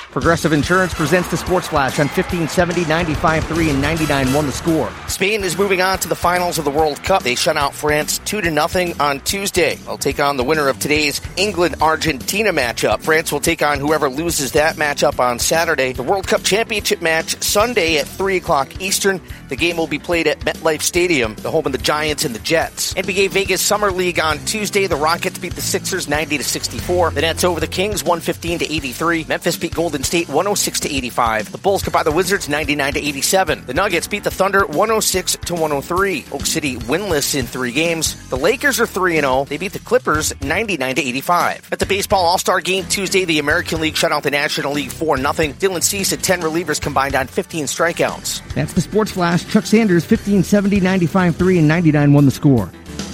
Progressive Insurance presents the Sports Flash on 1570, 95.3, and 99.1 The Score. Spain is moving on to the finals of the World Cup. They shut out France 2-0 on Tuesday. They'll take on the winner of today's England-Argentina matchup. France will take on whoever loses that matchup on Saturday. The World Cup Championship match Sunday at 3 o'clock Eastern. The game will be played at MetLife Stadium, the home of the Giants and the Jets. NBA Vegas Summer League on Tuesday. The Rockets beat the Sixers 90-64. The Nets over the Kings 115-83. Memphis beat Golden State 106-85. The Bulls could buy the Wizards 99-87. The Nuggets beat the Thunder 106-103. Oak City winless in 3 games. The Lakers are 3-0. They beat the Clippers 99-85. At the Baseball All-Star Game Tuesday, the American League shut out the National League 4-0. Dylan Cease had 10 relievers combined on 15 strikeouts. That's the Sports Flash. Chuck Sanders, 1570, 95.3, and 99.1 The Score.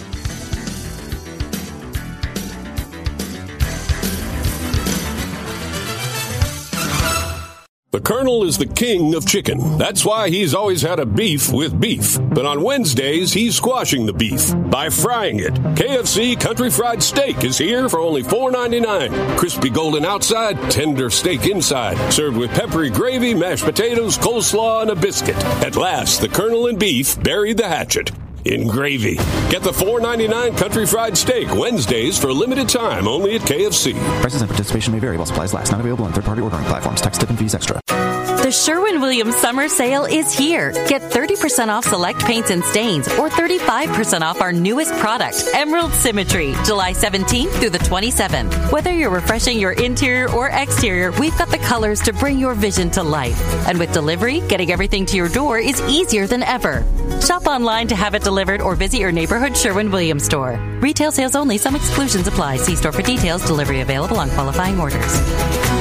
The Colonel is the king of chicken. That's why he's always had a beef with beef. But on Wednesdays, he's squashing the beef by frying it. KFC Country Fried Steak is here for only $4.99. Crispy golden outside, tender steak inside. Served with peppery gravy, mashed potatoes, coleslaw, and a biscuit. At last, the Colonel and beef buried the hatchet in gravy. Get the $4.99 Country Fried Steak Wednesdays for a limited time only at KFC. Prices and participation may vary while supplies last. Not available on third-party ordering platforms. Tax, tip, and fees extra. The Sherwin-Williams Summer Sale is here. Get 30% off select paints and stains or 35% off our newest product, Emerald Symmetry, July 17th through the 27th. Whether you're refreshing your interior or exterior, we've got the colors to bring your vision to life. And with delivery, getting everything to your door is easier than ever. Shop online to have it delivered or visit your neighborhood Sherwin-Williams store. Retail sales only. Some exclusions apply. See store for details. Delivery available on qualifying orders.